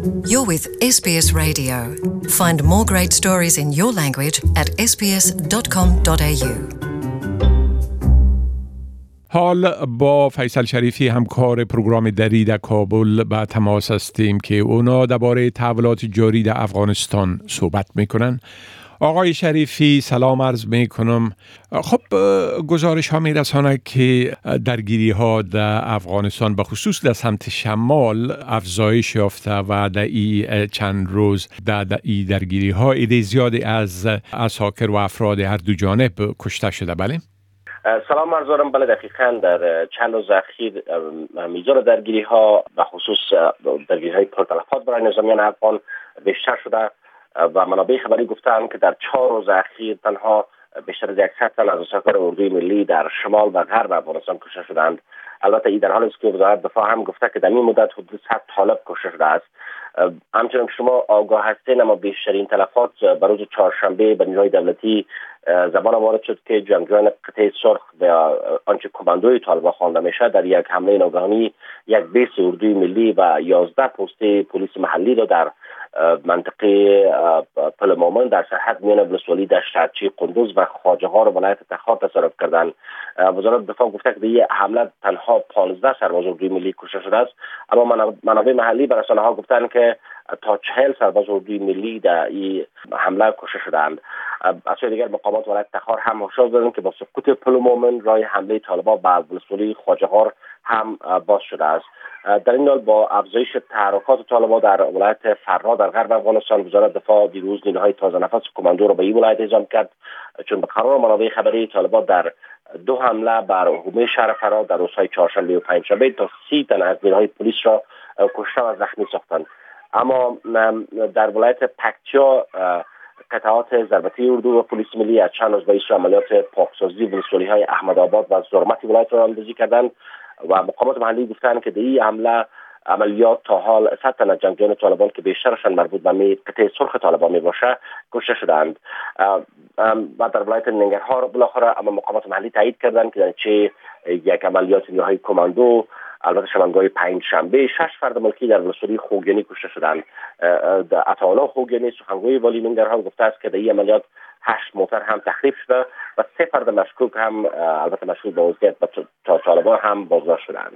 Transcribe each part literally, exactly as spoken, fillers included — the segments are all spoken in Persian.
You're with S B S Radio. Find more great stories in your language at s b s dot com dot a u. حال با فیصل شریفی همکار پروگرام دری در کابل به تماس هستیم که اونا درباره تحولات جاری در افغانستان صحبت میکنن. آقای شریفی سلام عرض میکنم. خب گزارش ها میرسانه که درگیری ها در افغانستان به خصوص در سمت شمال افزایش یافته و در این چند روز در این درگیری ها عده زیادی از عساکر و افراد هر دو جانب کشته شده. بله سلام عرض دارم. بله دقیقاً در چند روز اخیر میزان درگیری ها و خصوص درگیری های پرتلفات برای نظامیان افغان بیشتر شده و منابع خبری گفتند که در چهار روز اخیر تنها بیشتر از صد تن از عساکر اردوی ملی در شمال و غرب افغانستان کشته شدند. البته این در حالی است که وزارت دفاع هم گفته که در این مدت حدود صد طالب کشته شده است. همچنین که شما آگاه هستین، اما بیشترین تلفات به روز چهارشنبه به نیروهای دولتی زبان وارد شد که جنگجویان قطعه سرخ و آنچه کماندوی طالبان خوانده میشه در یک حمله ناگهانی یک بیس اردوی ملی و یازده پست پلیس محلی را در منطقه پل مومن در سرحد میان ولسوالی دشت هرچی قندوز و خواجه ها را ولایت تخار تصرف کردند. وزارت دفاع گفته که به این حمله تنها پانزده سرباز اردوی ملی کشته شده است، اما منابع محلی به رسانه ها گفتند که تا چهل سرباز اردوی ملی در این حمله کشته شدند. از سوی دیگر مقامات ولایت تخار هم هشدار دادند که با سقوط پل مومن راه حمله طالبان به ولسوالی خواجه ها هم باز شده است. در این حال با افزایش تحرکات طالبان در ولایت فرا در غرب افغانستان، وزارت دفاع دیروز نیروهای تازه نفس کماندو را به این ولایت اعزام کرد، چون به قرار منابع خبری طالبان در دو حمله بر حومه شهر فرا در روزهای چهارشنبه و پنجشنبه تا سی تن از نیروهای پلیس را کشته و زخمی ساختند. اما در ولایت پکتیا قطعات ضربتی اردو و پلیس ملی از چند روز باعث عملیات پاکسازی ولسوالی های احمد آباد و زرمت ولایت را اندازی کردند و مقامات محلی گفتند که در این حمله عملیات تا حال صد تن از جنگجویان طالبان که بیشترشان مربوط به قطعه سرخ طالبان میباشه کشته شدند. و در ولایت ننگرهار بالاخره اما مقامات محلی تایید کردند که چه یک عملیات نیروهای کماندو البته شبانگاه پنج شنبه شش فرد ملکی در ولسوالی خوگیانی کشته شدند. عطاالله خوگیانی سخنگوی والی ننگرهار گفته است که در این عملیات هشت موتر هم تخریب شده و سه فرد مشکوک هم البته مشکوک به عضویت به طالبان هم بازداشت شدند.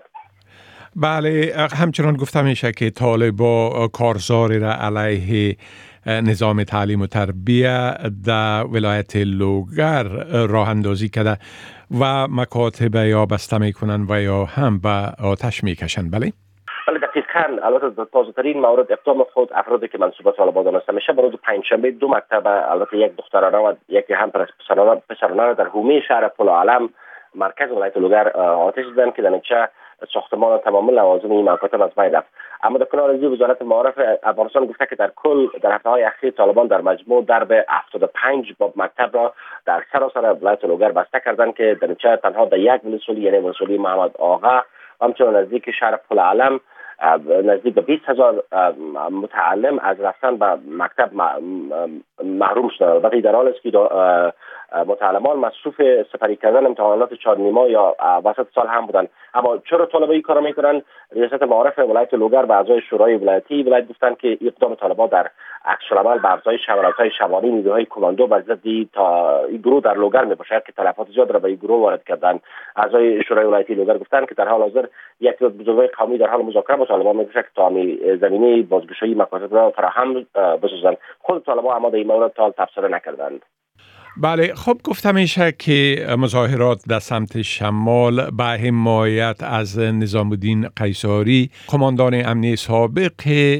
بله، همچنان گفته میشه که طالبان کارزاری را علیه نظام تعلیم و تربیه در ولایت لوگر راه اندازی کرده و مکاتب یا بسته میکنن و یا هم به آتش میکشن. بله بله دقیقاً. البته تازه ترین مورد اقدام خود افرادی که منسوب به طالبان دانسته میشه به روز پنجشنبه دو مکتب، البته یک دخترانه و یکی هم پسرانه پسرانه در حومه شهر پل علم مرکز ولایت لوگر آتش زدند که در نتیجه ساختمان تمام لوازم این مکاتب از بین رفت. اما در کنار از وزارت معارف افغانستان گفته که در کل در هفته‌های اخیر طالبان در مجموع درب هفتاد و پنج باب مکتب را در سراسر ولایت لوگر بسته کردند که در نتیجه تنها در یک ولسوالی یعنی ولسوالی محمد آقا همچنین نزدیک شهر پل علم نزدیک به بیست هزار متعلم از رفتن به مکتب محروم شدند. البته در حال است که متعلمان مصروف سپری کردن امتحانات چهار نیما یا وسط سال هم بودند. اما چرا طالبان این کارا میکنن؟ ریاست معارف ولایت لوگر و اعضای شورای ولایتی ولایت گفتند که اقدام طالبان در عکس العمل به افزایش حملات‌های شبانه نیروهای کماندو بر ضد تا این گروه در لوگر میباشد که تلفات زیاد را به این گروه وارد کردند. اعضای شورای ولایتی لوگر گفتند که در حال حاضر یک بزرگای قومی در حال مذاکره با طالبان میباشد که تا زمینه بازگشایی مکاتب را فراهم بسازند. خود طالبان اما در این مورد تا تبصره نکردند. بله، خب گفته میشه که مظاهرات در سمت شمال به حمایت از نظام الدین قیصاری، کماندان امنیتی سابق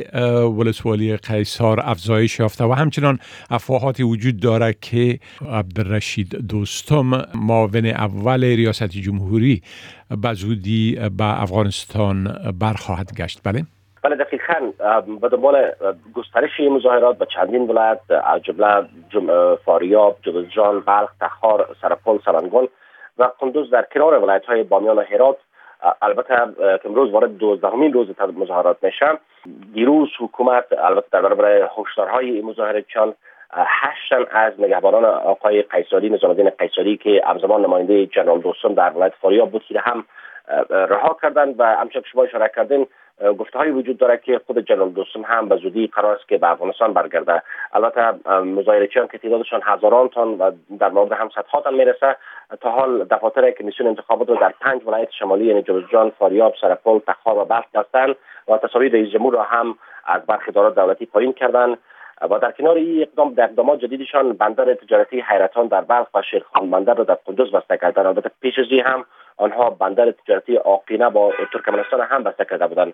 ولسوالی قیصار افزایش یافته و همچنان افواهاتی وجود داره که عبدالرشید دوستم معاون اول ریاست جمهوری به زودی به افغانستان برخواهد گشت. بله بله دقیقاً. به دنبال گسترش مظاهرات به چندین ولایت از جمله فاریاب، جوزجان، بلخ، تخار، سرپل، سرنگل و قندوز در کنار ولایت‌های بامیان و هرات، البته که امروز وارد دوازدهمین روز مظاهرات میشه. دیروز حکومت البته در برابر هشدارهای مظاهراتچیان هشت تن از نگهبانان آقای قیصاری، نظام الدین قیصاری که همزمان نماینده جنرال دوستم در ولایت فاریاب بود هم رها کردند و همچنین که شما اشاره کردین گفته های وجود داره که خود جنرال دوستم هم به زودی قرار است که به افغانستان برگرده. البته مظاهره‌چیان که تعدادشان هزاران تن و در مورد هم صدها تن میرسه، تا حال دفاتر کمیسیون انتخابات رو در پنج ولایت شمالی یعنی جوزجان، فاریاب، سرپل، تخار و بلخ بستند و تصاویر رئیس جمهور را هم از برخی ادارات دولتی پایین کردند. و در کنار این اقدام در اقدامات جدیدشان بندر تجارتی حیرتان در بلخ و شیرخان بندر را در قندوز بسته کردند. البته پیش از این هم آنها بندر تجارتی آقینه با ترکمنستان هم بسته کرده بودند.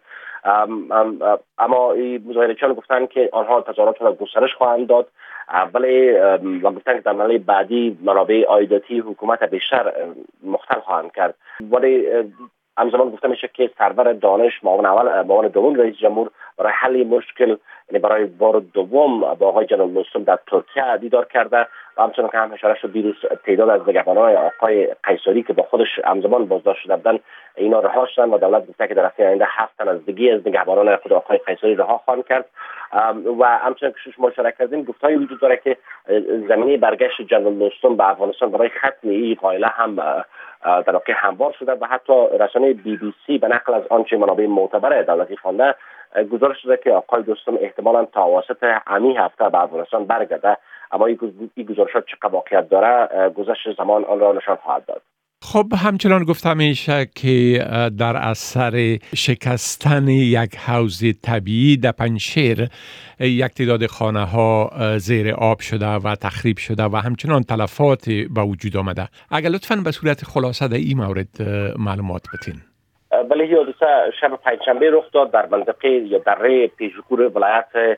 اما این مظاهره‌چیان گفتند که آنها تظاهرات را گسترش خواهند داد، ولی و گفتند که در مرحله بعدی منابع عایداتی حکومت بیشتر مختل خواهند کرد. ولی همزمان گفته میشه که سرور دانش معاون اول معاون دوم رئیس جمهور برای حل مشکل، یعنی برای بار دوم با آقای جنرال دوستم در ترکیه دیدار کرده و همچنان که هم اشاره شد دیروز تعداد از نگهبانان آقای قیصری که با خودش همزمان بازداشت شده بودند اینا رها شدند و دولت گفته که در هفته آینده هفت تن از دیگه از نگهبانان خود آقای قیصری رها خواهند کرد. و همچنان که شما اشاره کردین گفته‌ای وجود داره که زمینه برگشت جنرال دوستم به افغانستان برای ختم این قائله هم در واقع هموار شده و حتی رسانه بی بی سی به نقل از آنچه منابع معتبر دولتی خوانده گزارش شده که آقای دوستم احتمالاً تا اواسط همین هفته به افغانستان برگرده، اما این گزارشات چقدر واقعیت داره گذشت زمان آن را نشان خواهد داد. خب همچنان گفته میشه که در اثر شکستن یک حوض طبیعی در پنجشیر یک تعداد خانه ها زیر آب شده و تخریب شده و همچنان تلفات به وجود آمده. اگر لطفاً به صورت خلاصه در این مورد معلومات بدین. بله، این حادثه شب پنجشنبه رخ داد در منطقه یا دره پیشکور ولایت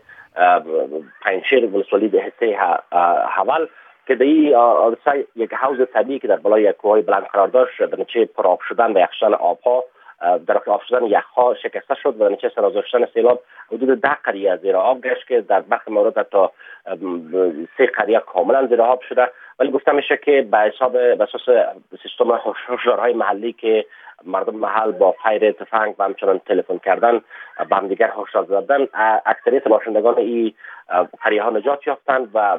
پنجشیر ولسوالی به حصه حول که در این حادثه یک حوض طبیعی که در بالای یک کوه بلند قرار داشت در نتیجه پرآب شدن و یخشدن آبها در آب شدن یخها شکسته شد و در نتیجه سرازاشتن سیلاب حدود ده قریه زیر آب گشت که در برخی موارد تا سه قریه کاملا زیر آب شده. ولی گفته میشه که به حساب به اساس سیستم هشدارهای محلی که مردم محل با فیر تفنگ و همچنان تلفن کردن به هم دیگر هشدار دادن، اکثریت باشندگان این قریه ها نجات یافتند و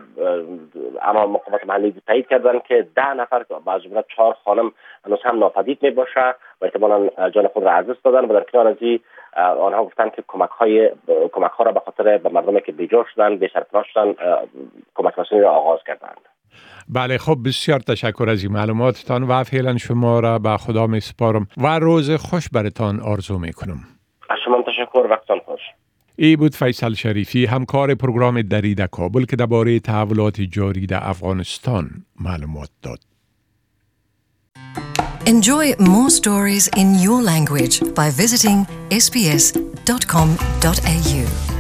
اما مقامات محلی تایید کردند که ده نفر از جمله چهار خانم هنوز هم ناپدید می باشه و احتمالاً جان خود را از دست دادن و در کنار از این آنها گفتند که کمک های کمک ها را به خاطر به مردمی که بیجا شدند به سرپناه شدند کمک رسانی را آغاز کردند. بله، خب بسیار تشکر از این معلوماتتان و فعلا شما را به خدا می سپارم و روز خوش برتان آرزو می کنم. از شما تشکر، وقتتان خوش. ای بود فیصل شریفی، همکار پروگرام دری کابل که درباره تحولات جاری در افغانستان معلومات داد. Enjoy more stories in your language by visiting s b s dot com dot a u.